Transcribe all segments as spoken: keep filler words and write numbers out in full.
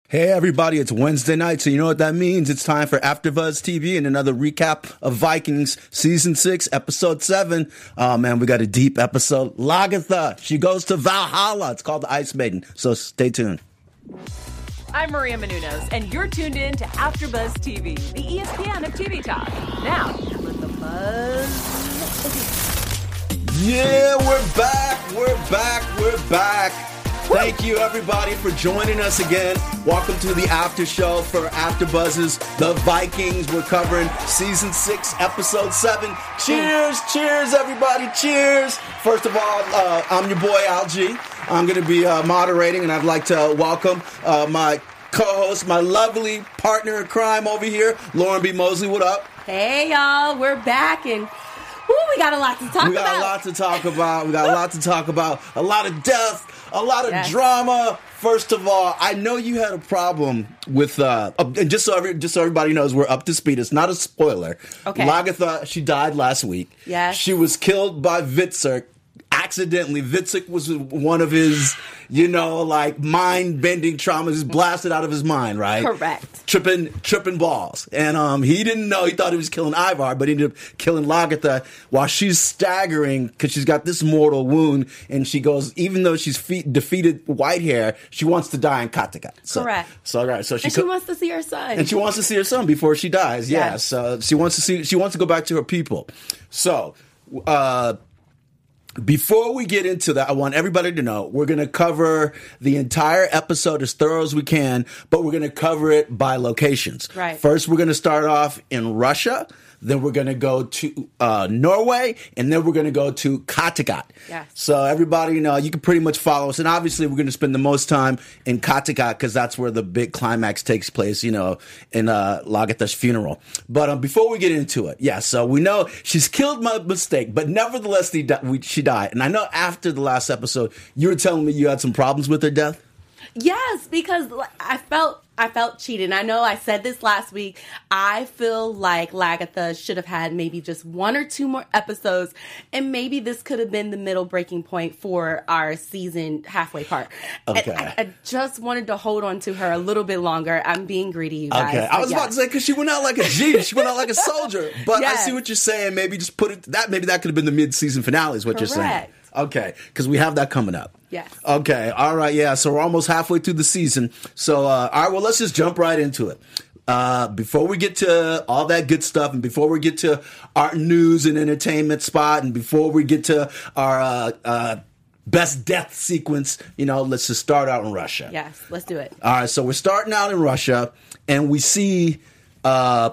Hey everybody, it's Wednesday night, so you know what that means. It's time for AfterBuzz T V and another recap of Vikings Season six, Episode seven. Oh man, we got a deep episode. Lagertha, she goes to Valhalla. It's called The Ice Maiden, so stay tuned. I'm Maria Menounos, and you're tuned in to AfterBuzz T V, the E S P N of T V talk. Now, let the buzz... Yeah, we're back, we're back, we're back. Thank you, everybody, for joining us again. Welcome to the after show for AfterBuzz's The Vikings. We're covering Season six, Episode seven. Cheers, cheers, everybody, cheers. First of all, uh, I'm your boy, Al G. I'm going to be uh, moderating, and I'd like to welcome uh, my co-host, my lovely partner in crime over here, Lauren B. Mosley. What up? Hey, y'all. We're back, and woo, we got a lot to talk about. We got about. a lot to talk about. We got a lot to talk about. A lot of death. A lot of yes. drama. First of all, I know you had a problem with, uh, and just so every, just so everybody knows, we're up to speed. It's not a spoiler. Okay. Lagertha, she died last week. Yes. She was killed by Vitzik. Accidentally, Vitzik was one of his, you know, like mind-bending traumas. He's blasted out of his mind, right? Correct. Tripping, tripping balls, and um, he didn't know. He thought he was killing Ivar, but he ended up killing Lagertha while she's staggering because she's got this mortal wound, and she goes, even though she's fe- defeated Whitehair, she wants to die in Kattegat. So, Correct. So, right. So she and co- she wants to see her son. and she wants to see her son before she dies. Yeah. Yes. So she wants to see. She wants to go back to her people. So. uh Before we get into that, I want everybody to know we're going to cover the entire episode as thorough as we can, but we're going to cover it by locations. Right. First, we're going to start off in Russia. Then we're going to go to uh, Norway, and then we're going to go to Kattegat. Yes. So everybody, you know, you can pretty much follow us. And obviously, we're going to spend the most time in Kattegat because that's where the big climax takes place, you know, in uh, Lagertha's funeral. But um, before we get into it, yeah, so we know she's killed by mistake, but nevertheless, the, we, she died. And I know after the last episode, you were telling me you had some problems with her death. Yes, because I felt I felt cheated. I know I said this last week. I feel like Lagertha should have had maybe just one or two more episodes, and maybe this could have been the middle breaking point for our season halfway part. Okay. I, I just wanted to hold on to her a little bit longer. I'm being greedy, you guys. Okay, I was yeah. about to say because she went out like a G, she went out like a soldier. But Yes. I see what you're saying. Maybe just put it that. Maybe that could have been the mid-season finale. Is what Correct. you're saying? Okay, because we have that coming up. Yes. Okay. All right. Yeah. So we're almost halfway through the season. So uh, all right. Well, let's just jump right into it. Uh, before we get to all that good stuff, and before we get to our news and entertainment spot, and before we get to our uh, uh, best death sequence, you know, let's just start out in Russia. Yes, let's do it. All right, so we're starting out in Russia, and we see uh,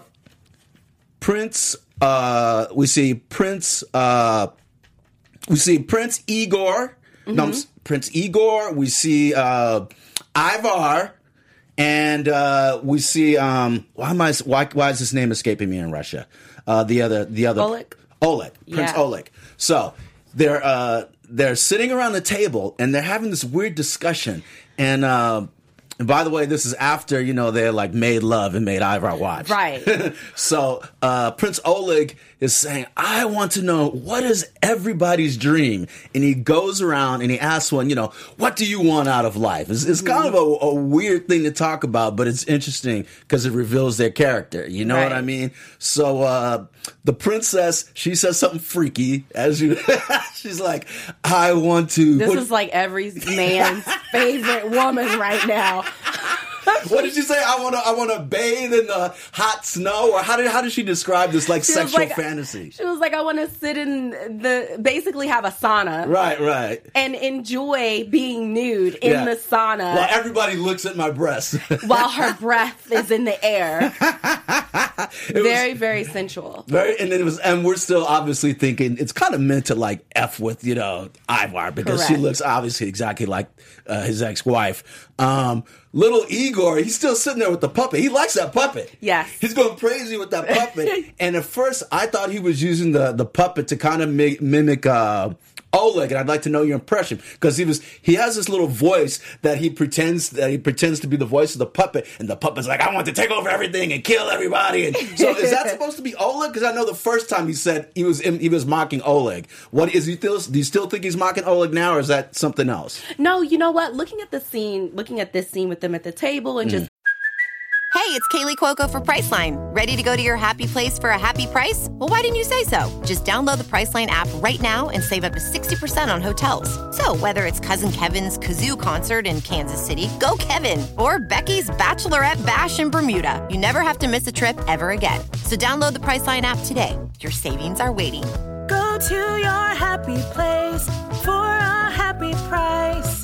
Prince. Uh, we see Prince. Uh, we see Prince Igor. Mm-hmm. No, Prince Igor. We see uh, Ivar, and uh, we see. Um, why am I? Why, why is his name escaping me in Russia? Uh, the other. The other. Oleg. Oleg. Prince Yeah. Oleg. So they're uh, they're sitting around the table, and they're having this weird discussion, and. Uh, And by the way, this is after, you know, they like made love and made Ivar watch. Right. So uh, Prince Oleg is saying, I want to know, what is everybody's dream? And he goes around and he asks one, you know, what do you want out of life? It's, it's kind of a, a weird thing to talk about, but it's interesting because it reveals their character. You know Right. what I mean? So uh, the princess, she says something freaky. As you, she's like, I want to. This what, is like every man's favorite woman right now. What did she say? I want to. I want to bathe in the hot snow, or how did how did she describe this like She was sexual like- fantasy? She was like, I want to sit in the, basically have a sauna. Right, right. And enjoy being nude in Yeah. the sauna Well, everybody looks at my breasts. while her breath is in the air. It was Very, very sensual. very, and it was, and we're still obviously thinking it's kind of meant to like f with you know Ivar because she Correct. looks obviously exactly like uh, his ex-wife. Um, little Igor, he's still sitting there with the puppet. He likes that puppet. Yes. He's going crazy with that puppet. And at first, I thought he was using the, the puppet to kind of mi- mimic uh, Oleg, and I'd like to know your impression, because he was he has this little voice that he pretends that he pretends to be the voice of the puppet, and the puppet's like, I want to take over everything and kill everybody. And so is that supposed to be Oleg? Because I know the first time he said he was he was mocking Oleg. What is he still? Do you still think he's mocking Oleg now, or is that something else? No, you know what? Looking at the scene, looking at this scene with them at the table, and mm. just. Hey, it's Kaylee Cuoco for Priceline. Ready to go to your happy place for a happy price? Well, why didn't you say so? Just download the Priceline app right now and save up to sixty percent on hotels. So whether it's Cousin Kevin's Kazoo Concert in Kansas City, go Kevin, or Becky's Bachelorette Bash in Bermuda, you never have to miss a trip ever again. So download the Priceline app today. Your savings are waiting. Go to your happy place for a happy price.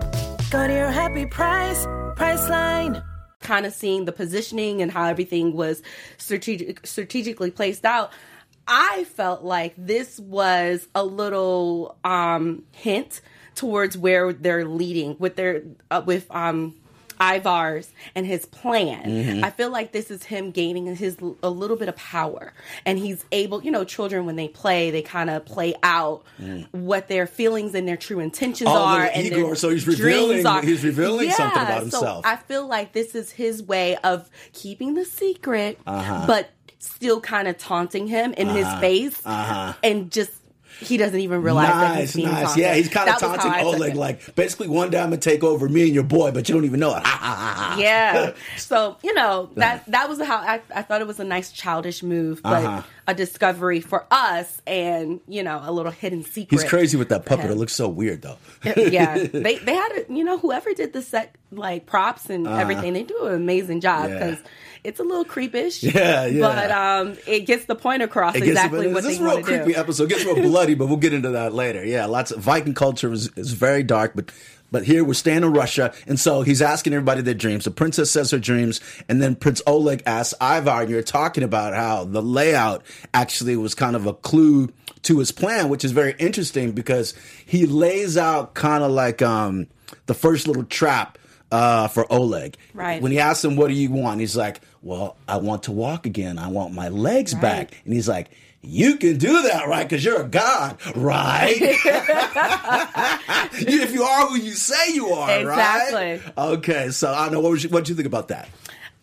Go to your happy price, Priceline. Kind of seeing the positioning and how everything was strategic, strategically placed out, I felt like this was a little um, hint towards where they're leading with their uh, with um, Ivar's and his plan. Mm-hmm. I feel like this is him gaining his a little bit of power, and he's able. You know, children when they play, they kind of play out mm. what their feelings and their true intentions oh, are, and their Igor, so he's revealing are. he's revealing yeah, something about so himself. I feel like this is his way of keeping the secret, uh-huh. but still kind of taunting him in uh-huh. his face, uh-huh. and just. He doesn't even realize nice, that he's being nice. taunted. Yeah, he's kind of That taunting Oleg, like, basically one day I'm going to take over me and your boy, but you don't even know it. Yeah. So, you know, that that was how I, I thought it was a nice childish move, but uh-huh. a discovery for us and, you know, a little hidden secret. He's crazy with that puppet. It looks so weird, though. Yeah. They, they had, a, you know, whoever did the set, like, props and uh-huh. everything, they do an amazing job because... Yeah. It's a little creepish. Yeah, yeah. But um, it gets the point across it exactly gets, what they want to do. This is a real creepy episode. It gets real bloody, but we'll get into that later. Yeah, lots of Viking culture is, is very dark, but but here we're staying in Russia, and so he's asking everybody their dreams. The princess says her dreams, and then Prince Oleg asks Ivar, and you're talking about how the layout actually was kind of a clue to his plan, which is very interesting because he lays out kind of like um, the first little trap Uh, for Oleg. Right. When he asks him, what do you want? He's like, well, I want to walk again. I want my legs right. back. And he's like, you can do that, right? Because you're a god, right? If you are who you say you are, exactly. right? Okay, so I don't know. What did you, what you think about that?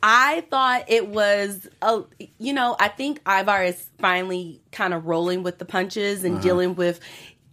I thought it was, a, you know, I think Ivar is finally kind of rolling with the punches and uh-huh. dealing with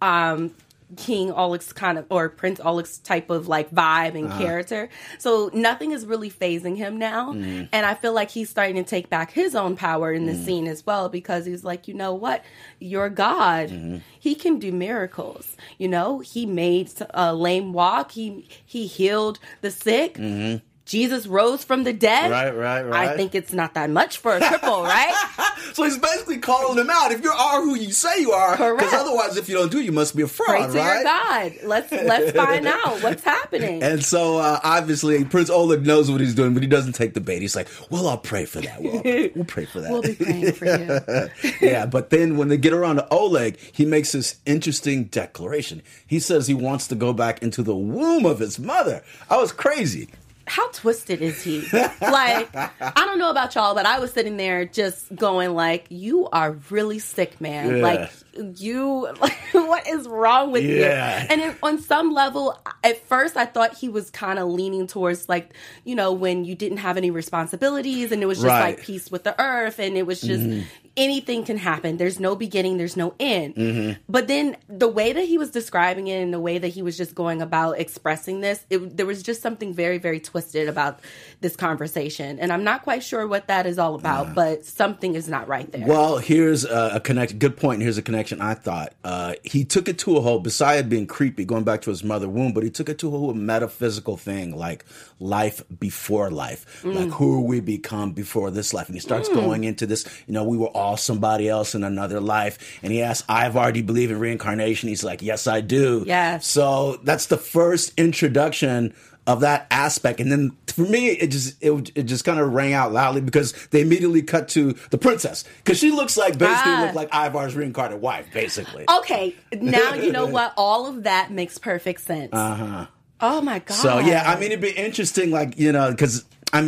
um King Oleg's kind of, or Prince Oleg's type of like vibe and uh-huh. character. So nothing is really phasing him now. Mm. And I feel like he's starting to take back his own power in the mm. scene as well, because he's like, you know what? You're God. Mm-hmm. He can do miracles. You know, he made a lame walk. He, he healed the sick. Mm-hmm. Jesus rose from the dead. Right, right, right. I think it's not that much for a cripple, right? So he's basically calling him out. If you are who you say you are, because otherwise, if you don't do it, you must be a fraud, Pray right? to your God. Let's let's find out what's happening. And so, uh, obviously, Prince Oleg knows what he's doing, but he doesn't take the bait. He's like, well, I'll pray for that. We'll, we'll pray for that. We'll be praying for you. Yeah, but then when they get around to Oleg, he makes this interesting declaration. He says he wants to go back into the womb of his mother. I was crazy. How twisted is he? Like, I don't know about y'all, but I was sitting there just going like, you are really sick, man. Yeah. Like, you, like, what is wrong with yeah. you? And it, on some level, at first I thought he was kind of leaning towards like, you know, when you didn't have any responsibilities and it was just right. like peace with the earth and it was just... Mm-hmm. Anything can happen. There's no beginning. There's no end. Mm-hmm. But then the way that he was describing it and the way that he was just going about expressing this, it, there was just something very, very twisted about this conversation. And I'm not quite sure what that is all about, uh, but something is not right there. Well, here's a, a connection. Good point. Here's a connection I thought. Uh, he took it to a whole, besides being creepy, going back to his mother womb, but he took it to a whole metaphysical thing, like life before life. Mm. Like who we become before this life. And he starts mm. going into this, you know, we were all somebody else in another life. And he asks, Ivar, do you believe in reincarnation? He's like, yes, I do. Yes. So that's the first introduction of that aspect. And then for me, it just it, it just kind of rang out loudly because they immediately cut to the princess. Because she looks like, basically ah. look like Ivar's reincarnated wife, basically. Okay. Now you know what? All of that makes perfect sense. Uh-huh. Oh, my God. So, yeah, I mean, it'd be interesting, like, you know, because... I mean, we,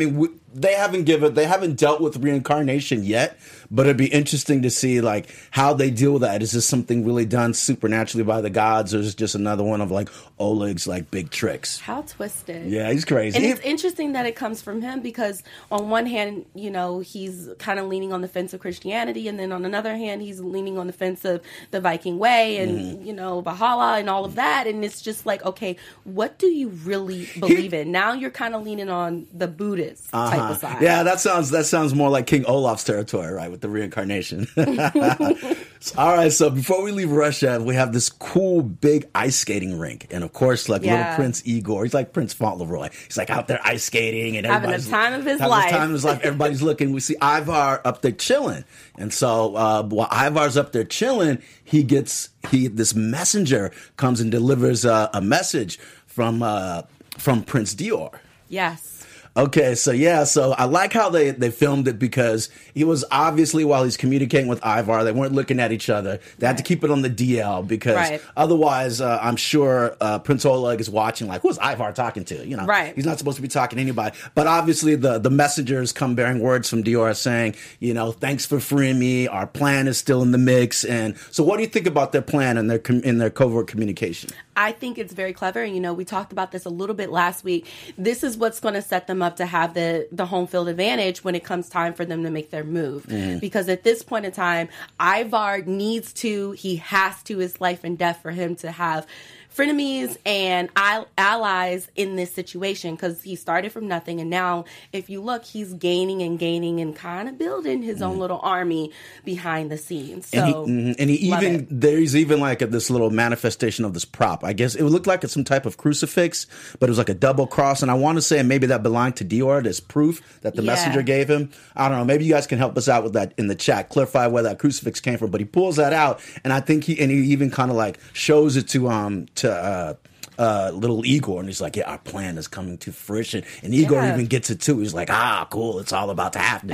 they haven't given, they haven't dealt with reincarnation yet, but it'd be interesting to see like how they deal with that. Is this something really done supernaturally by the gods, or is it just another one of like Oleg's like big tricks? How twisted. Yeah, he's crazy. And it's interesting that it comes from him because on one hand, you know, he's kind of leaning on the fence of Christianity, and then on another hand, he's leaning on the fence of the Viking way and, mm-hmm. you know, Valhalla and all of that. And it's just like, okay, what do you really believe he, in? Now you're kind of leaning on the Buddhist uh-huh. type of side. Yeah, that sounds that sounds more like King Olaf's territory, right? With the reincarnation. All right, so before we leave Russia, we have this cool big ice skating rink, and of course, like yeah. little Prince Igor, he's like Prince Fauntleroy. He's like out there ice skating and having everybody's the time of his having life. The time of his life. Everybody's looking. We see Ivar up there chilling, and so uh, while Ivar's up there chilling, he gets he this messenger comes and delivers uh, a message from uh, from Prince Dior. Yes. Okay, so yeah, so I like how they, they filmed it because he was obviously, while he's communicating with Ivar, they weren't looking at each other. They had right. to keep it on the D L because right. otherwise, uh, I'm sure uh, Prince Oleg is watching like, who's Ivar talking to? You know, right. he's not supposed to be talking to anybody. But obviously, the, the messengers come bearing words from Dior saying, you know, thanks for freeing me. Our plan is still in the mix. And so what do you think about their plan and their com- in their covert communication? I think it's very clever. And, you know, we talked about this a little bit last week. This is what's going to set them up to have the, the home field advantage when it comes time for them to make their move. Mm. Because at this point in time, Ivar needs to, he has to, it's life and death for him to have frenemies and allies in this situation because he started from nothing, and now if you look, he's gaining and gaining and kind of building his mm. own little army behind the scenes. So, and he, and he even it. there's even like a, this little manifestation of this prop. I guess it looked like it's some type of crucifix, but it was like a double cross, and I want to say maybe that belonged to Dior as proof that the yeah. messenger gave him. I don't know. Maybe you guys can help us out with that in the chat, clarify where that crucifix came from. But he pulls that out, and I think he and he even kind of like shows it to um to. Uh, uh, little Igor, and he's like, yeah, our plan is coming to fruition. And Igor yeah. even gets it too. He's like, ah, cool, it's all about to happen.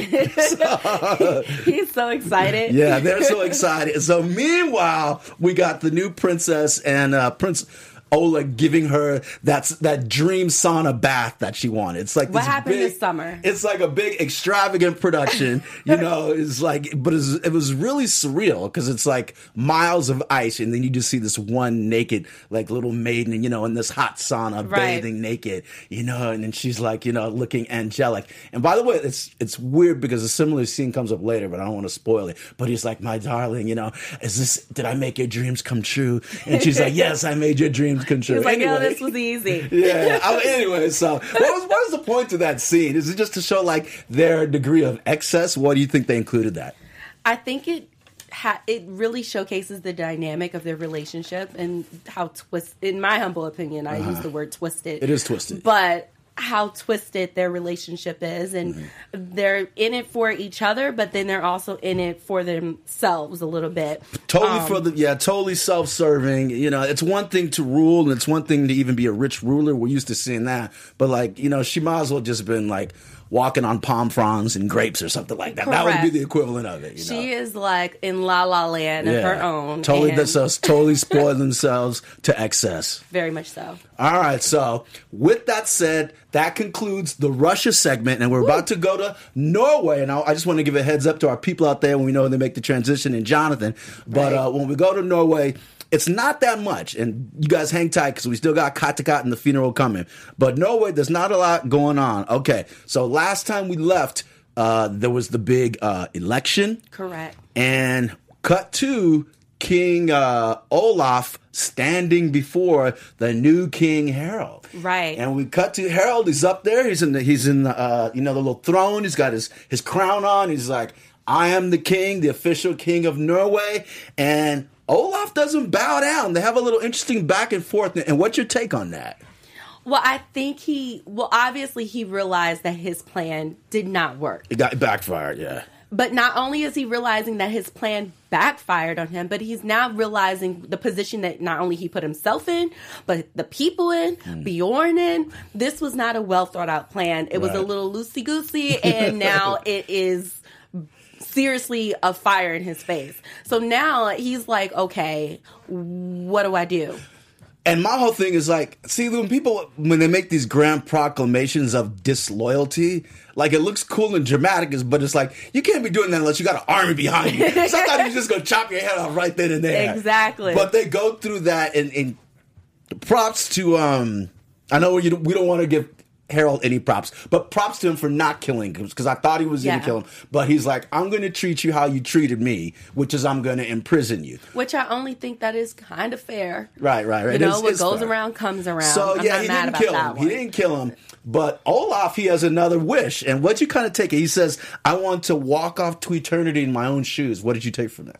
So, he's so excited. Yeah, they're so excited. So meanwhile, we got the new princess and uh, Prince Oleg giving her that that dream sauna bath that she wanted. It's like what this happened big, this summer. It's like a big extravagant production, you know. It's like, but it's, it was really surreal because it's like miles of ice, and then you just see this one naked, like little maiden, you know, in this hot sauna, right. bathing naked, you know, and then she's like, you know, looking angelic. And by the way, it's it's weird because a similar scene comes up later, but I don't want to spoil it. But he's like, my darling, you know, is this? Did I make your dreams come true? And she's like, yes, I made your dreams come true. He was like, anyway, no, this was easy. Yeah. I, anyway, so what was, what was the point of that scene? Is it just to show like their degree of excess? What do you think they included that? I think it ha- it really showcases the dynamic of their relationship and how twist. In my humble opinion, I uh-huh. use the word twisted. It is twisted, but how twisted their relationship is, and mm-hmm. they're in it for each other, but then they're also in it for themselves a little bit. Totally um, for the yeah, totally self-serving. You know, it's one thing to rule, and it's one thing to even be a rich ruler. We're used to seeing that, but like, you know, she might as well just been like walking on palm fronds and grapes or something like that. Correct. That would be the equivalent of it. You she know? is like in La La Land of yeah. her own. Totally, and themselves, totally spoil themselves to excess. Very much so. All right, so with that said, that concludes the Russia segment, and we're Woo. about to go to Norway. And I, I just want to give a heads up to our people out there when we know they make the transition in Jonathan. But right. uh, when we go to Norway, it's not that much, and you guys hang tight because we still got Kattegat and the funeral coming. But Norway, there's not a lot going on. Okay, so last time we left, uh, there was the big uh, election. Correct. And cut to King uh, Olaf standing before the new King Harald. Right. And we cut to Harald. He's up there. He's in the he's in the uh, you know the little throne. He's got his his crown on. He's like, I am the king, the official king of Norway, and Olaf doesn't bow down. They have a little interesting back and forth. And what's your take on that? Well, I think he, well, obviously he realized that his plan did not work. It got backfired, yeah. But not only is he realizing that his plan backfired on him, but he's now realizing the position that not only he put himself in, but the people in, mm. Bjorn in. This was not a well thought out plan. It right. was a little loosey-goosey, and now it is seriously a fire in his face. So now he's like, okay, what do I do? And my whole thing is like, see, when people, when they make these grand proclamations of disloyalty, like it looks cool and dramatic, but it's like, you can't be doing that unless you got an army behind you. Sometimes you're just going to chop your head off right then and there. Exactly. But they go through that, and, and props to, um, I know we we don't want to give Harold any props, but props to him for not killing him, because I thought he was yeah. going to kill him. But he's like, I'm going to treat you how you treated me, which is I'm going to imprison you. Which I only think that is kind of fair. Right, right, right. You know, it's, what it's goes fair. around comes around. So, I'm yeah, not he mad didn't about kill that him. one. He didn't kill him. But Olaf, he has another wish. And what you kind of take it, he says, I want to walk off to eternity in my own shoes. What did you take from that?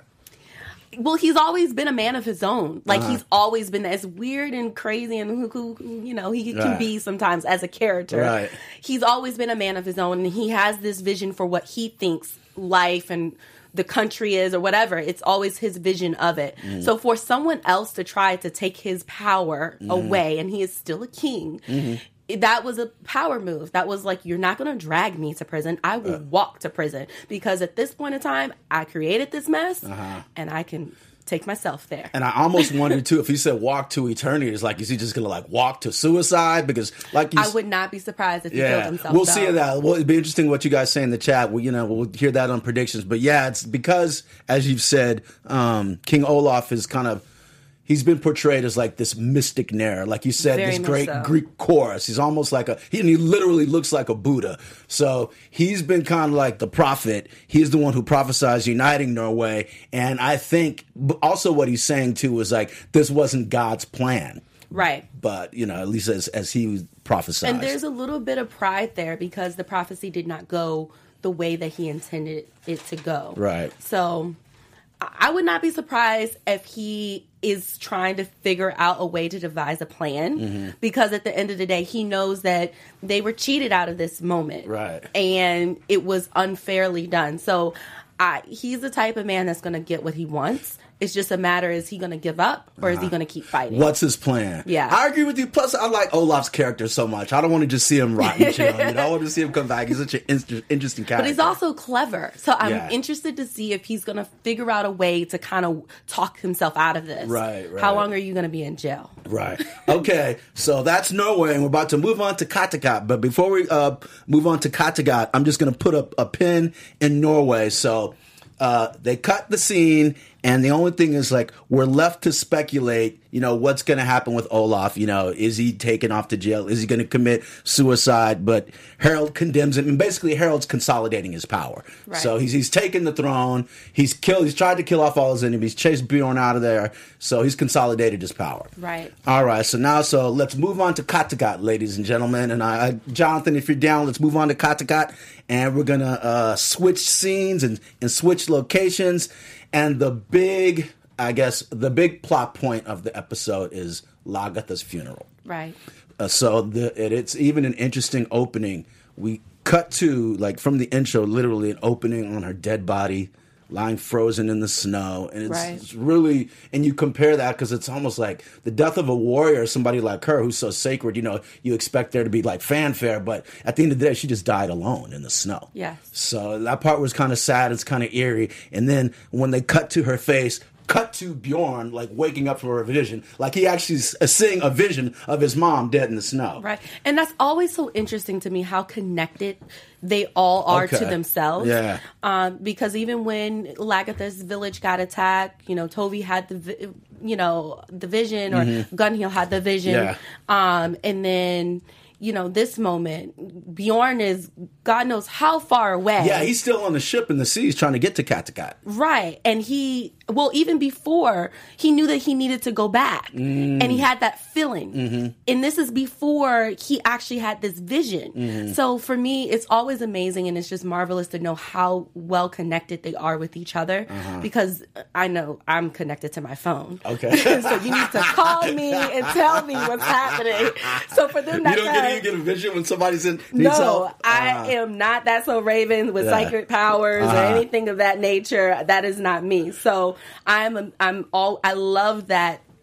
Well, he's always been a man of his own. Like, Uh-huh. he's always been as weird and crazy and who, who, who you know, he can Right. be sometimes as a character. Right. He's always been a man of his own, and he has this vision for what he thinks life and the country is or whatever. It's always his vision of it. Mm. So for someone else to try to take his power Mm. away, and he is still a king, Mm-hmm. that was a power move. That was like, you're not going to drag me to prison. I will walk to prison, because at this point in time, I created this mess, Uh-huh. and I can take myself there. And I almost wondered, too, if he said walk to eternity, it's like, is he just going to, like, walk to suicide? Because, like you I would not be surprised if he yeah, killed himself. we'll though. see that. Well, it'd be interesting what you guys say in the chat. Well, you know, we'll hear that on predictions. But yeah, it's because, as you've said, um, King Olaf is kind of, he's been portrayed as like this mystic narrator. Like you said, Very this much great so. Greek chorus. He's almost like a, he, and he literally looks like a Buddha. So he's been kind of like the prophet. He's the one who prophesies uniting Norway. And I think but also what he's saying too is like, this wasn't God's plan. Right. But, you know, at least as, as he prophesied. And there's a little bit of pride there, because the prophecy did not go the way that he intended it to go. Right. So I I would not be surprised if he is trying to figure out a way to devise a plan, Mm-hmm. because at the end of the day, he knows that they were cheated out of this moment. Right. And it was unfairly done. So I, he's the type of man that's going to get what he wants. It's just a matter, is he going to give up, or is he going to keep fighting? What's his plan? Yeah. I agree with you. Plus, I like Olaf's character so much. I don't want to just see him rot and chill. You know? I want to see him come back. He's such an in- interesting character. But he's also clever. So I'm Yeah. interested to see if he's going to figure out a way to kind of talk himself out of this. Right, right. How long are you going to be in jail? Right. Okay. So that's Norway, and we're about to move on to Kattegat. But before we uh, move on to Kattegat, I'm just going to put a, a pin in Norway. So uh, they cut the scene, and the only thing is, like, we're left to speculate, you know, what's going to happen with Olaf. You know, is he taken off to jail? Is he going to commit suicide? But Harold condemns him, and basically Harold's consolidating his power. Right. So he's he's taken the throne. He's killed. He's tried to kill off all his enemies. Chased Bjorn out of there. So he's consolidated his power. Right. All right. So now, so let's move on to Kattegat, ladies and gentlemen. And I, I Jonathan, if you're down, let's move on to Kattegat, and we're gonna uh, switch scenes and and switch locations. And the big, I guess, the big plot point of the episode is Lagertha's funeral. Right. Uh, so the, it, it's even an interesting opening. We cut to, like, from the intro, literally an opening on her dead body, lying frozen in the snow. And it's, Right. it's really, and you compare that because it's almost like the death of a warrior, somebody like her who's so sacred, you know, you expect there to be like fanfare, but at the end of the day, she just died alone in the snow. Yes. So that part was kind of sad. It's kind of eerie. And then when they cut to her face, cut to Bjorn, like, waking up from a vision. Like, he actually is seeing a vision of his mom dead in the snow. Right. And that's always so interesting to me, how connected they all are Okay. to themselves. Yeah. Um, because even when Lagertha's village got attacked, you know, Tovi had the, vi- you know, the vision, or Mm-hmm. Gunhild had the vision. Yeah. Um, and then, you know, this moment, Bjorn is God knows how far away. Yeah, he's still on the ship in the seas trying to get to Kattegat. Right. And he, well, even before, he knew that he needed to go back. Mm. And he had that feeling. Mm-hmm. And this is before he actually had this vision. Mm-hmm. So for me, it's always amazing, and it's just marvelous to know how well connected they are with each other. Uh-huh. Because I know I'm connected to my phone. Okay. So you need to call me and tell me what's happening. So for them You not don't to get, have- you get a vision when somebody's in needs no, help? I Uh, am not That's So Raven with Yeah. psychic powers Uh-huh. or anything of that nature. That is not me. So I'm I'm all I love that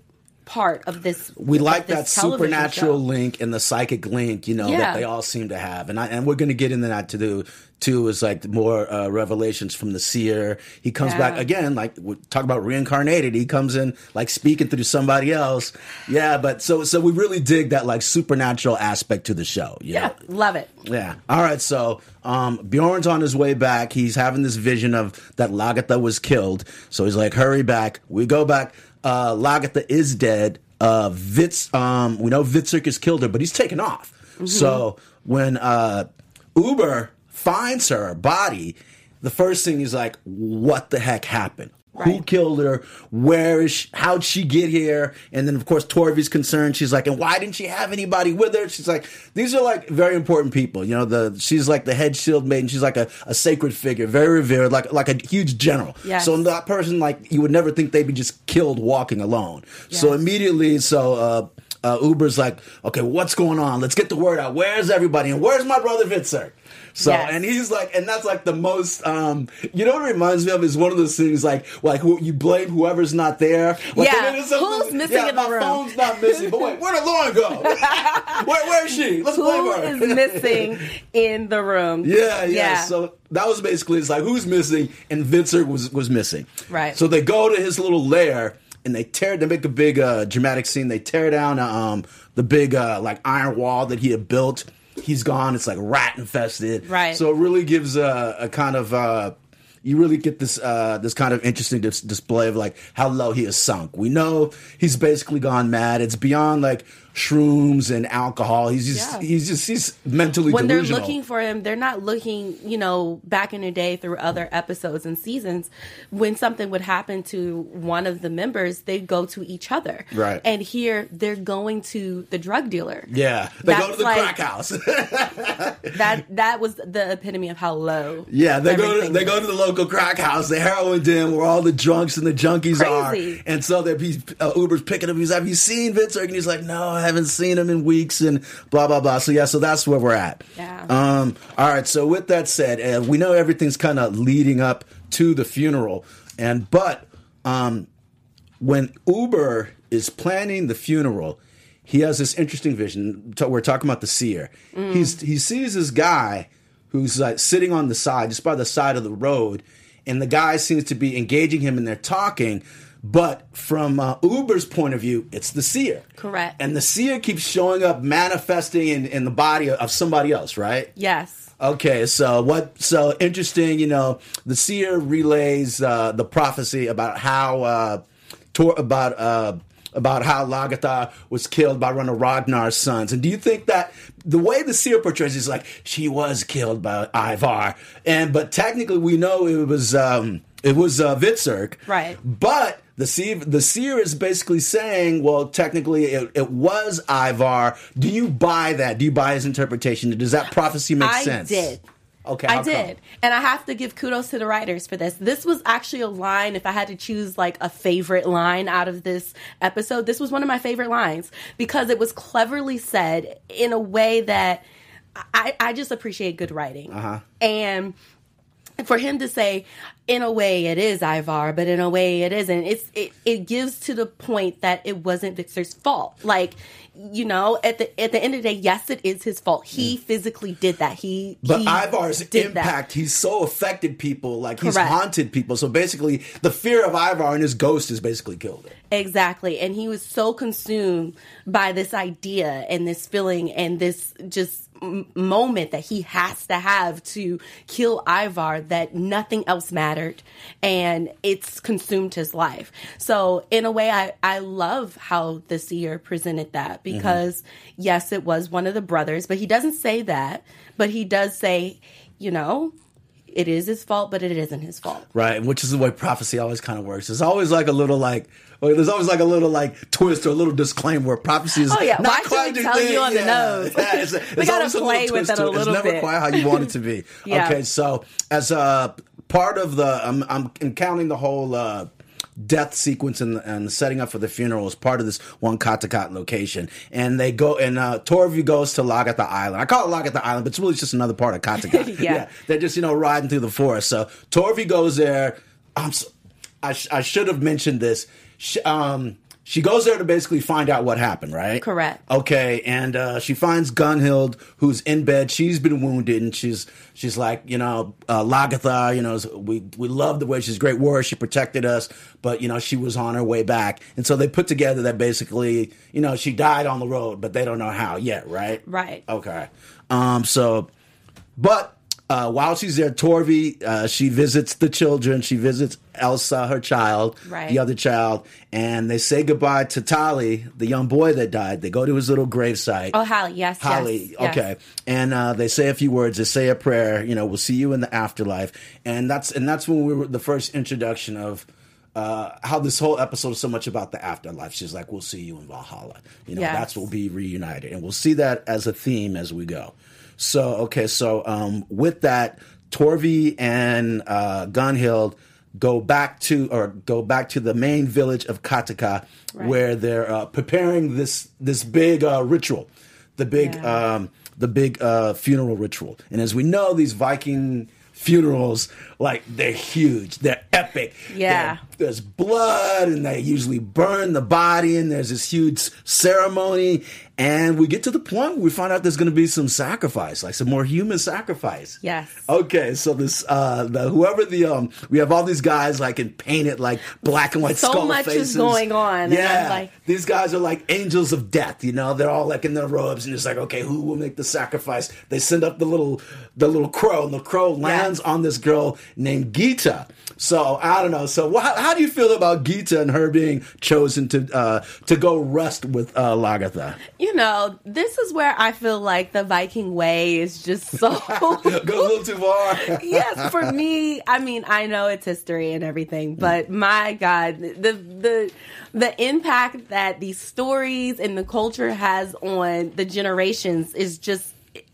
part of this. We of like this that television supernatural show. link and the psychic link, you know, Yeah. that they all seem to have. And I, and we're going to get into that to do, too, is like more uh, revelations from the seer. He comes Yeah. back again, like we talk about reincarnated. He comes in like speaking through somebody else. Yeah, but so so we really dig that like supernatural aspect to the show. You Yeah, know? love it. Yeah. All right. So um, Bjorn's on his way back. He's having this vision of that Lagertha was killed. So he's like, hurry back. We go back. Uh, Lagertha is dead. Uh, Vitz, um, we know Vitzerk has killed her, but he's taken off. Mm-hmm. So when uh, Uber finds her body, the first thing is like, what the heck happened? Who Right. killed her? Where is she? How'd she get here? And then, of course, Torvi's concerned. She's like, and why didn't she have anybody with her? She's like, these are like very important people. You know, the she's like the head shield maiden. She's like a, a sacred figure, very revered, like like a huge general. Yes. So that person, like, you would never think they'd be just killed walking alone. So Yes. immediately, so uh, uh, Uber's like, okay, what's going on? Let's get the word out. Where's everybody? And where's my brother Vitzerk? So, Yes. and he's like, and that's like the most, um, you know what it reminds me of is one of those things like, like who, you blame whoever's not there. Like, Yeah. there is something- Who's missing yeah, in the my room? phone's not missing, but wait, where did Lauren go? where, where is she? Let's blame Who her. is missing in the room? Yeah, yeah, Yeah. So that was basically, it's like, who's missing? And Vitzerk was, was missing. Right. So they go to his little lair and they tear, they make a big uh, dramatic scene. They tear down um, the big uh, like iron wall that he had built. He's gone. It's like rat infested. Right. So it really gives a, a kind of, uh, you really get this uh, this kind of interesting dis- display of like how low he has sunk. We know he's basically gone mad. It's beyond like shrooms and alcohol. He's just Yeah. he's just he's mentally When delusional. they're looking for him, they're not looking, you know, back in the day through other episodes and seasons. When something would happen to one of the members, they go to each other. Right. And here they're going to the drug dealer. Yeah, they go to That's the like- crack house. That that was the epitome of how low. Yeah, they go to everything they go to the local crack house, the heroin den where all the drunks and the junkies Crazy. are, and so that he's uh, Uber's picking him. He's like, "Have you seen Vitzerk?" And he's like, "No, I haven't seen him in weeks," and blah blah blah. So yeah, so that's where we're at. Yeah. Um. All right. So with that said, uh, we know everything's kind of leading up to the funeral, and but um, when Uber is planning the funeral, he has this interesting vision. We're talking about the seer. Mm. He's he sees this guy who's like sitting on the side, just by the side of the road, and the guy seems to be engaging him, and they're talking. But from uh, Uber's point of view, it's the seer. Correct. And the seer keeps showing up, manifesting in, in the body of somebody else, right? Yes. Okay, so what? So interesting, you know, the seer relays uh, the prophecy about how uh, tor- about uh, about how Lagertha was killed by one of Ragnar's sons. And do you think that the way the seer portrays it is like she was killed by Ivar, and but technically we know it was um, it was uh, Vitzerk, Right. But the seer, the seer is basically saying, well, technically it, it was Ivar. Do you buy that? Do you buy his interpretation? Does that prophecy make I sense? did. Okay, I how come? did. And I have to give kudos to the writers for this. This was actually a line, if I had to choose like a favorite line out of this episode, this was one of my favorite lines because it was cleverly said in a way that I, I just appreciate good writing. Uh-huh. And for him to say, in a way it is Ivar, but in a way it isn't, it's it, it gives to the point that it wasn't Victor's fault. Like, you know, at the at the end of the day, yes, it is his fault. He physically did that. He But he Ivar's did impact, that. he's so affected people, like he's Correct. haunted people. So basically, the fear of Ivar and his ghost has basically killed him. Exactly. And he was so consumed by this idea and this feeling and this just m- moment that he has to have to kill Ivar that nothing else mattered. And it's consumed his life. So in a way, I, I love how the seer presented that because mm-hmm. yes, it was one of the brothers, but he doesn't say that, but he does say, you know, it is his fault, but it isn't his fault. Right, which is the way prophecy always kind of works. There's always like a little like, or there's always like a little like twist or a little disclaimer where prophecy is Oh, yeah. not Why should quite we the tell thing. you on the Yeah. nose? Yeah, it's, it's We gotta always a little play with twist it to a little It's never bit. quite how you want it to be. Yeah. Okay, so as a part of the, I'm, I'm counting the whole uh, death sequence and, and setting up for the funeral as part of this one Kattegat location. And they go, and uh, Torvi goes to Lagertha Island. I call it Lagertha Island, but it's really just another part of Kattegat. Yeah. They're just, you know, riding through the forest. So Torvi goes there. I'm so, I, sh- I should have mentioned this. Sh- um, she goes there to basically find out what happened, right? Correct. Okay, and uh, she finds Gunhild, who's in bed. She's been wounded, and she's she's like, you know, uh, Lagertha, you know, we we love the way she's a great warrior. She protected us, but, you know, she was on her way back. And so they put together that basically, you know, she died on the road, but they don't know how yet, right? Right. Okay. Um. So, but... Uh, while she's there, Torvi, uh, she visits the children. She visits Elsa, her child, right. the other child, and they say goodbye to Tali, the young boy that died. They go to his little gravesite. Oh, Hallie, yes, Hallie, yes, okay. Yes. And uh, they say a few words. They say a prayer. You know, we'll see you in the afterlife. And that's and that's when we were the first introduction of uh, how this whole episode is so much about the afterlife. She's like, we'll see you in Valhalla. You know, yes. that's we'll be reunited, and we'll see that as a theme as we go. So, okay, so um, with that, Torvi and uh, Gunhild go back to or go back to the main village of Kataka, right. where they're uh, preparing this this big uh, ritual, the big yeah. um, the big uh, funeral ritual. And as we know, these Viking funerals, like, they're huge, they're epic. Yeah, they're, there's blood, and they usually burn the body, and there's this huge ceremony. And we get to the point where we find out there's going to be some sacrifice, like some more human sacrifice. Yes. Okay, so this, uh, the whoever the, um, we have all these guys like in painted, like black and white so skull much faces. is going on. Yeah. Like, these guys are like angels of death, you know? They're all like in their robes, and it's like, okay, who will make the sacrifice? They send up the little, the little crow, and the crow lands yeah. on this girl named Gita. So, I don't know. So, wh- how do you feel about Gita and her being chosen to uh, to go rest with uh, Lagertha? You know, this is where I feel like the Viking way is just so... Goes a little too far. Yes, for me, I mean, I know it's history and everything, but my God, the the the impact that these stories and the culture has on the generations is just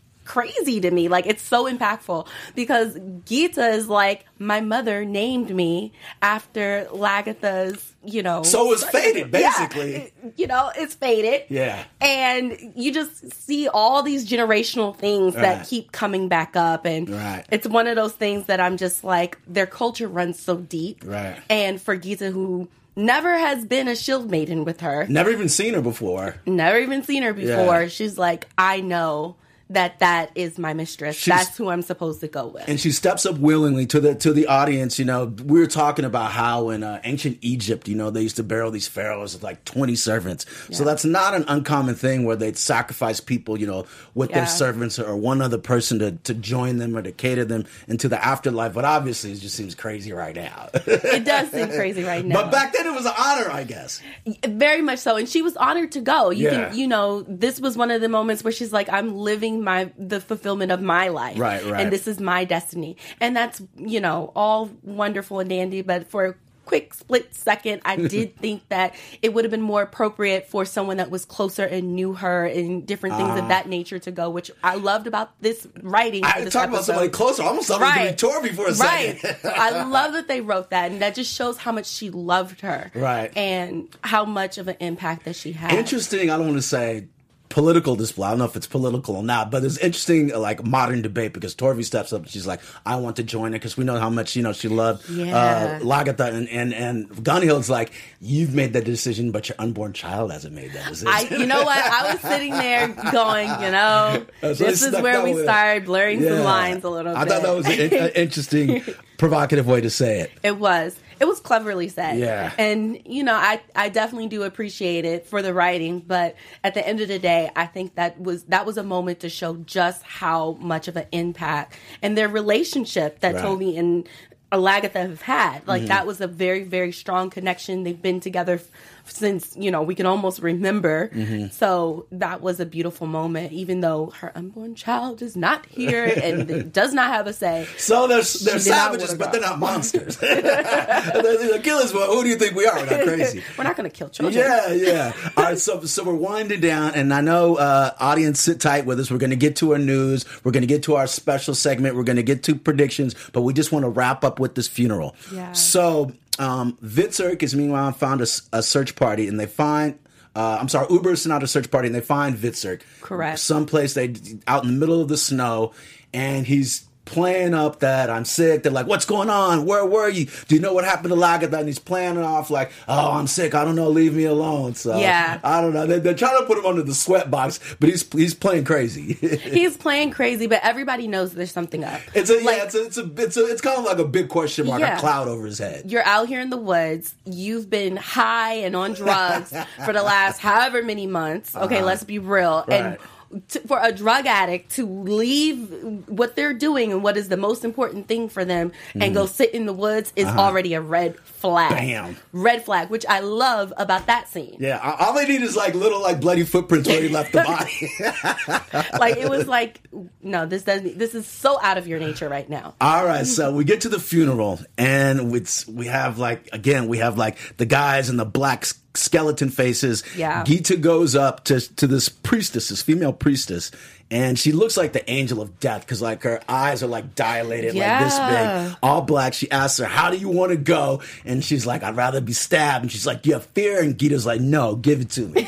crazy to me. Like, it's so impactful because Gita is like, my mother named me after Lagertha's, you know. So it was fated, basically. Yeah, you know, it's fated. Yeah. And you just see all these generational things right. that keep coming back up. And right. it's one of those things that I'm just like, their culture runs so deep. Right. And for Gita, who never has been a shield maiden with her. Never even seen her before. Never even seen her before. Yeah. She's like, I know that that is my mistress. She's, that's who I'm supposed to go with. And she steps up willingly to the to the audience. You know, we were talking about how in uh, ancient Egypt, you know, they used to bury these pharaohs with like twenty servants. Yeah. So that's not an uncommon thing where they'd sacrifice people, you know, with yeah. their servants or one other person to, to join them or to cater them into the afterlife. But obviously, it just seems crazy right now. It does seem crazy right now. But back then, it was an honor, I guess. Very much so. And she was honored to go. You yeah. can, you know, this was one of the moments where she's like, I'm living my the fulfillment of my life. Right, right. And this is my destiny. And that's, you know, all wonderful and dandy. But for a quick split second, I did think that it would have been more appropriate for someone that was closer and knew her and different things uh, of that nature to go, which I loved about this writing. I this talk episode. about somebody closer. I almost thought right. it was going to be Torvi for a right. second. I love that they wrote that. And that just shows how much she loved her. Right. And how much of an impact that she had. Interesting. I don't want to say political display. I don't know if it's political or not, but it's interesting, like, modern debate, because Torvi steps up and she's like, I want to join it, because we know how much, you know, she loved yeah. uh, Lagertha, and, and, and Gunhild's like, you've made that decision, but your unborn child hasn't made that decision. I, you know what? I was sitting there going, you know, so this is where we started blurring yeah. some lines a little I bit. I thought that was an, an interesting, provocative way to say it. It was. It was cleverly said. Yeah. And, you know, I, I definitely do appreciate it for the writing, but at the end of the day, I think that was that was a moment to show just how much of an impact and their relationship that right. Toby and Lagertha have had. Like, mm-hmm. that was a very, very strong connection. They've been together f- since, you know, we can almost remember. Mm-hmm. So that was a beautiful moment, even though her unborn child is not here and does not have a say. So they're, they're savages, but they're not monsters. they're, they're killers, but who do you think we are? We're not crazy. We're not going to kill children. Yeah, yeah. All right, so so we're winding down, and I know, uh, audience, sit tight with us. We're going to get to our news. We're going to get to our special segment. We're going to get to predictions, but we just want to wrap up with this funeral. Yeah. So um, Vitsark is meanwhile found a, a search party, and they find, uh, I'm sorry, Uber sent out a search party, and they find Vitsark. Correct. Someplace they out in the middle of the snow, and he's playing up that I'm sick. They're like, what's going on? Where were you? Do you know what happened to Lagatha? And he's playing it off like, oh, I'm sick. I don't know. Leave me alone. So yeah. I don't know. They're, they're trying to put him under the sweat box, but he's he's playing crazy. He's playing crazy, but everybody knows there's something up. It's a like, yeah. It's a, it's a it's a it's kind of like a big question mark, yeah. a cloud over his head. You're out here in the woods. You've been high and on drugs for the last however many months. Okay, uh-huh. let's be real. Right. And to, for a drug addict to leave what they're doing and what is the most important thing for them mm. and go sit in the woods is uh-huh. already a red flag. Bam. Red flag, which I love about that scene. Yeah, all they need is like little like bloody footprints where he left the body. Like it was like, no, this doesn't. This is so out of your nature right now. All right, so we get to the funeral and it's, we have like again we have like the guys in the black skeleton faces. Yeah. Gita goes up to to this priestess, this female priestess, and she looks like the angel of death because like her eyes are like dilated, yeah. like this big, all black. She asks her, "How do you want to go?" And she's like, "I'd rather be stabbed." And she's like, "Do you have fear?" And Gita's like, "No, give it to me."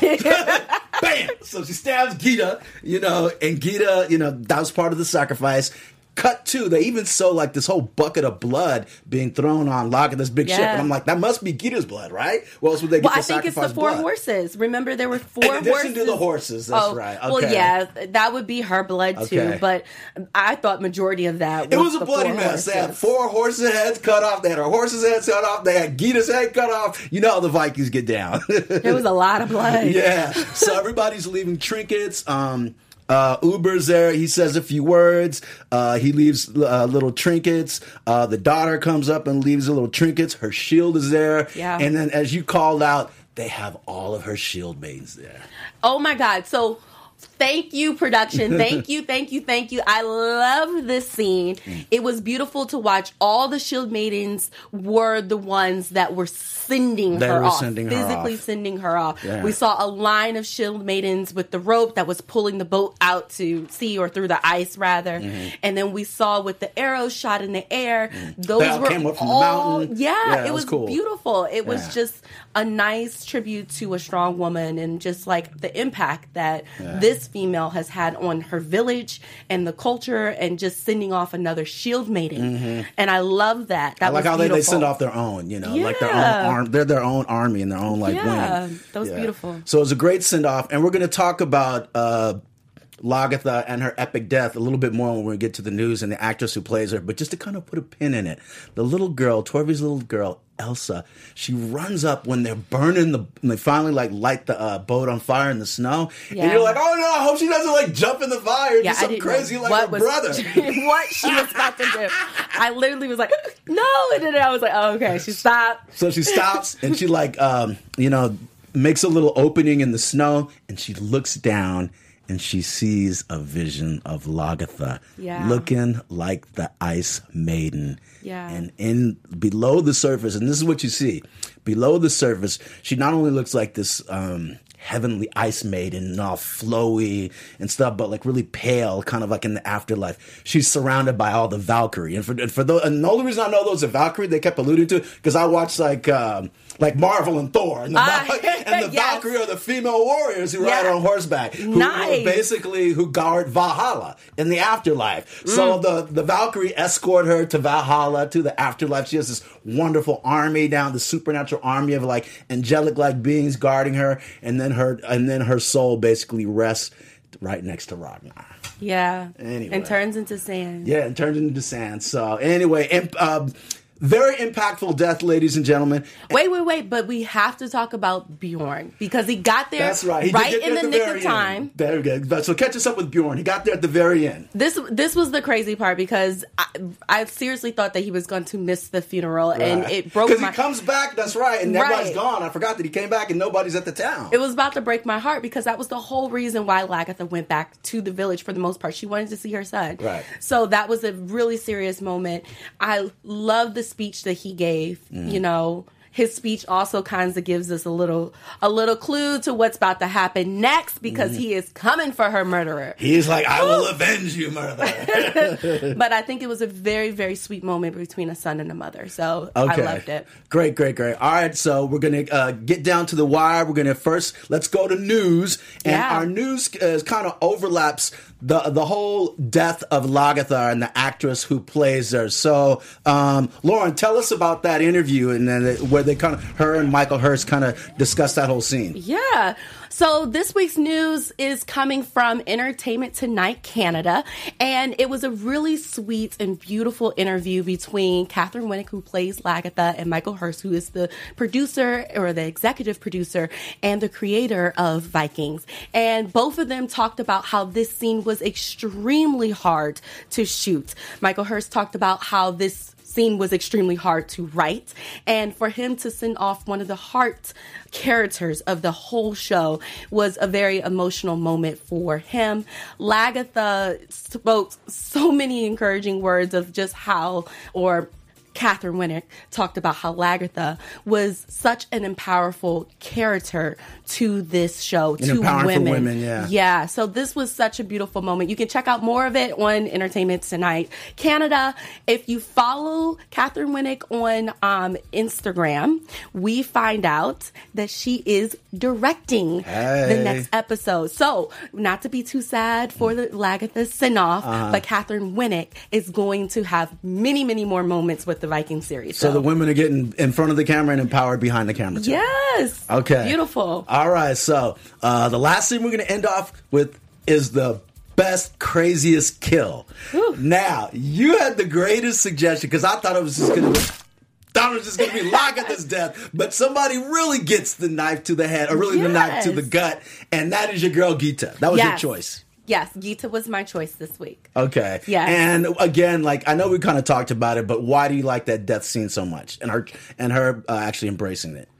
Bam! So she stabs Gita, you know, and Gita, you know, that was part of the sacrifice. Cut to, they even saw like this whole bucket of blood being thrown on Lagatha's big yeah. ship. And I'm like, that must be Gita's blood, right? Well, else would they get well, the I think it's the four blood? horses. Remember, there were four In addition horses. to the horses, that's oh, right. Okay. Well, yeah, that would be her blood too. Okay. But I thought majority of that It was was a the bloody four mess. horses. They had four horses' heads cut off. They had her horses' heads cut off. They had Gita's head cut off. You know how the Vikings get down. There was a lot of blood. Yeah. So everybody's leaving trinkets. Um, Uh, Uber's there. He says a few words. Uh, he leaves uh, little trinkets. Uh, the daughter comes up and leaves the little trinkets. Her shield is there. Yeah. And then, as you called out, they have all of her shield maidens there. Oh my God. So thank you, production. Thank you, thank you, thank you. I love this scene. Mm. It was beautiful to watch. All the shield maidens were the ones that were sending they her were off. Sending her physically off. sending her off. Yeah. We saw a line of shield maidens with the rope that was pulling the boat out to sea or through the ice, rather. Mm-hmm. And then we saw with the arrows shot in the air. Mm. Those they all were came up from all, the mountain. Yeah, yeah it was, was cool. beautiful. It was yeah. just a nice tribute to a strong woman and just like the impact that yeah. this female has had on her village and the culture and just sending off another shield maiden. Mm-hmm. And I love that. That I like was how they, beautiful. they send off their own, you know, yeah. like their own arm. They're their own army and their own like yeah, wing. That was yeah. beautiful. So it was a great send off. And we're going to talk about uh, Lagatha and her epic death a little bit more when we get to the news and the actress who plays her. But just to kind of put a pin in it, the little girl, Torvi's little girl, Elsa, she runs up when they're burning the, when they finally like light the uh, boat on fire in the snow. Yeah. And you're like, oh no, I hope she doesn't like jump in the fire and Yeah, do something crazy like her was, brother. what she was about to do. I literally was like, no. And then I was like, oh, okay, she stopped. So she stops and she like, um, you know, makes a little opening in the snow and she looks down and she sees a vision of Lagatha yeah. looking like the Ice Maiden. Yeah. And in below the surface, and this is what you see, below the surface, she not only looks like this um, heavenly Ice Maiden and all flowy and stuff, but like really pale, kind of like in the afterlife. She's surrounded by all the Valkyrie. And for, and for those, and the only reason I know those are Valkyrie, they kept alluding to, because I watched like, um, like Marvel and Thor, and the, uh, Val- and the yes. Valkyrie are the female warriors who yeah. ride on horseback, who nice. basically who guard Valhalla in the afterlife. Mm. So the the Valkyrie escort her to Valhalla, to the afterlife. She has this wonderful army down, the supernatural army of like angelic like beings guarding her, and then her and then her soul basically rests right next to Ragnar. Yeah. Anyway, and turns into sand. Yeah, and turns into sand. So anyway, and. Um, Very impactful death, ladies and gentlemen. Wait, wait, wait, but we have to talk about Bjorn because he got there That's right. He right did get in there the at nick very of time. End. Very good. But so catch us up with Bjorn. He got there at the very end. This this was the crazy part because I, I seriously thought that he was going to miss the funeral, right. and it broke my... Because he comes back, that's right, and everybody's right. gone. I forgot that he came back and nobody's at the town. It was about to break my heart because that was the whole reason why Lagatha went back to the village for the most part. She wanted to see her son. Right. So that was a really serious moment. I love the speech that he gave. Mm. You know, his speech also kind of gives us a little a little clue to what's about to happen next, because mm. he is coming for her murderer. He's like, I will avenge you, murderer. But I think it was a very, very sweet moment between a son and a mother. So okay. I loved it. Great, great, great. All right, so we're going to uh, get down to the wire. We're going to first, let's go to news. And yeah. our news uh, kind of overlaps the the whole death of Lagatha and the actress who plays her. So, um, Lauren, tell us about that interview and then it, where they kind of, her and Michael Hurst kind of discussed that whole scene. Yeah. So this week's news is coming from Entertainment Tonight Canada, and it was a really sweet and beautiful interview between Catherine Winnick, who plays Lagatha, and Michael Hurst, who is the producer or the executive producer and the creator of Vikings. And both of them talked about how this scene was extremely hard to shoot. Michael Hurst talked about how this scene was extremely hard to write, and for him to send off one of the heart characters of the whole show was a very emotional moment for him. Lagatha spoke so many encouraging words of just how, or Catherine Winnick talked about how Lagatha was such an empowerful character to this show, an to women. For women, yeah. Yeah, so this was such a beautiful moment. You can check out more of it on Entertainment Tonight Canada. If you follow Catherine Winnick on um, Instagram, we find out that she is directing hey. the next episode. So, not to be too sad for the Lagatha send-off, uh-huh. but Catherine Winnick is going to have many, many more moments with the Viking series. So, so the women are getting in front of the camera and empowered behind the camera too. Yes. Okay. Beautiful. All right. So uh, the last thing we're going to end off with is the best, craziest kill. Whew. Now, you had the greatest suggestion because I thought it was just going to be... thought it was just going to be Lagatha's death, but somebody really gets the knife to the head, or really yes. the knife to the gut, and that is your girl Geeta. That was yes. your choice. Yes, Geeta was my choice this week. Okay. Yeah. And again, like, I know we kind of talked about it, but why do you like that death scene so much? And her and her uh, actually embracing it.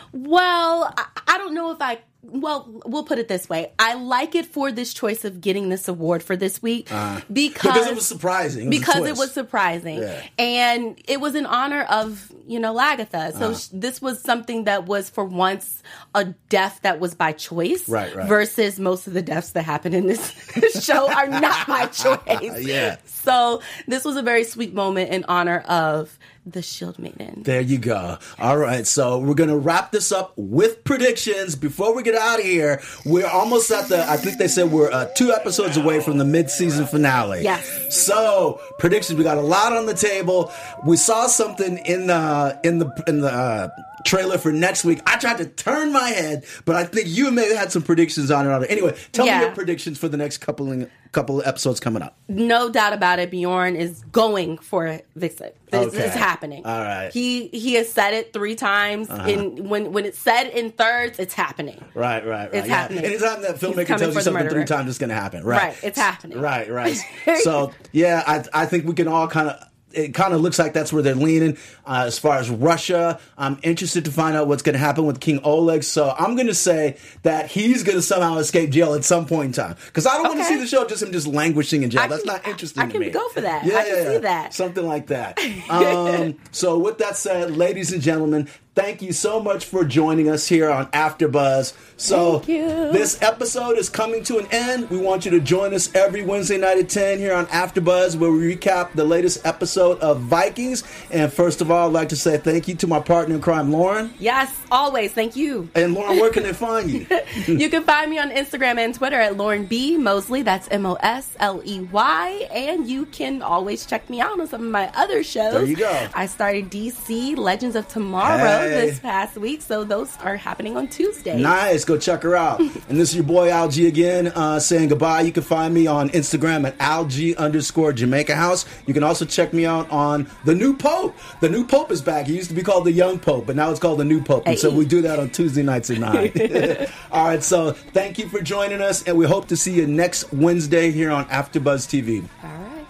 Well, I, I don't know if I... Well, we'll put it this way. I like it for this choice of getting this award for this week uh, because, because it was surprising. It was because it was surprising. Yeah. And it was in honor of, you know, Lagatha. So uh-huh. sh- this was something that was for once a death that was by choice right, right. versus most of the deaths that happen in this show are not by choice. Yeah. So this was a very sweet moment in honor of the Shield Maiden. There you go. All right, so we're going to wrap this up with predictions. Before we get out of here, we're almost at the, I think they said we're uh, two episodes away from the mid-season finale. Yes. So, predictions, we got a lot on the table. We saw something in the, in the, in the, uh, trailer for next week. I tried to turn my head, but I think you may have had some predictions on it. Anyway, tell yeah. me your predictions for the next couple couple of episodes coming up. No doubt about it. Bjorn is going for Vixen. This okay. is happening. All right. He he has said it three times. Uh-huh. In when when it's said in thirds, it's happening. Right, right, right. It's yeah. happening. Anytime that filmmaker tells you something three times, it's going to happen. Right. Right. It's happening. Right, right. So yeah, I I think we can all kind of. It kind of looks like that's where they're leaning. Uh, as far as Russia, I'm interested to find out what's going to happen with King Oleg. So I'm going to say that he's going to somehow escape jail at some point in time. Because I don't okay. want to see the show just him just languishing in jail. I that's can, not interesting I, I to can me. go for that. Yeah, I can yeah, see that. Something like that. Um, so with that said, ladies and gentlemen, thank you so much for joining us here on AfterBuzz. So Thank you. This episode is coming to an end. We want you to join us every Wednesday night at ten here on AfterBuzz, where we recap the latest episode of Vikings. And first of all, I'd like to say thank you to my partner in crime, Lauren. Yes, always. Thank you. And Lauren, where can they find you? You can find me on Instagram and Twitter at Lauren B. Mosley. That's M O S L E Y. And you can always check me out on some of my other shows. There you go. I started D C Legends of Tomorrow Hey. this past week, so those are happening on Tuesday. Nice. Go check her out. And this is your boy Algie again uh, saying goodbye. You can find me on Instagram at Algie underscore Jamaica House. You can also check me out on The New Pope. The New Pope is back. He used to be called The Young Pope, but now it's called The New Pope. And so we do that on Tuesday nights at nine. All right. So thank you for joining us, and we hope to see you next Wednesday here on AfterBuzz T V. All right.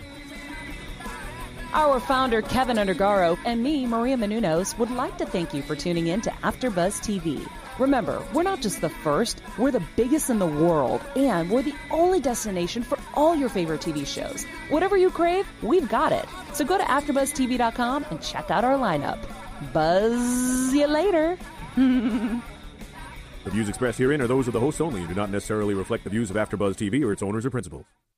Our founder, Kevin Undergaro, and me, Maria Menounos, would like to thank you for tuning in to AfterBuzz T V. Remember, we're not just the first, we're the biggest in the world, and we're the only destination for all your favorite T V shows. Whatever you crave, we've got it. So go to after buzz t v dot com and check out our lineup. Buzz you later. The views expressed herein are those of the hosts only and do not necessarily reflect the views of AfterBuzz T V or its owners or principals.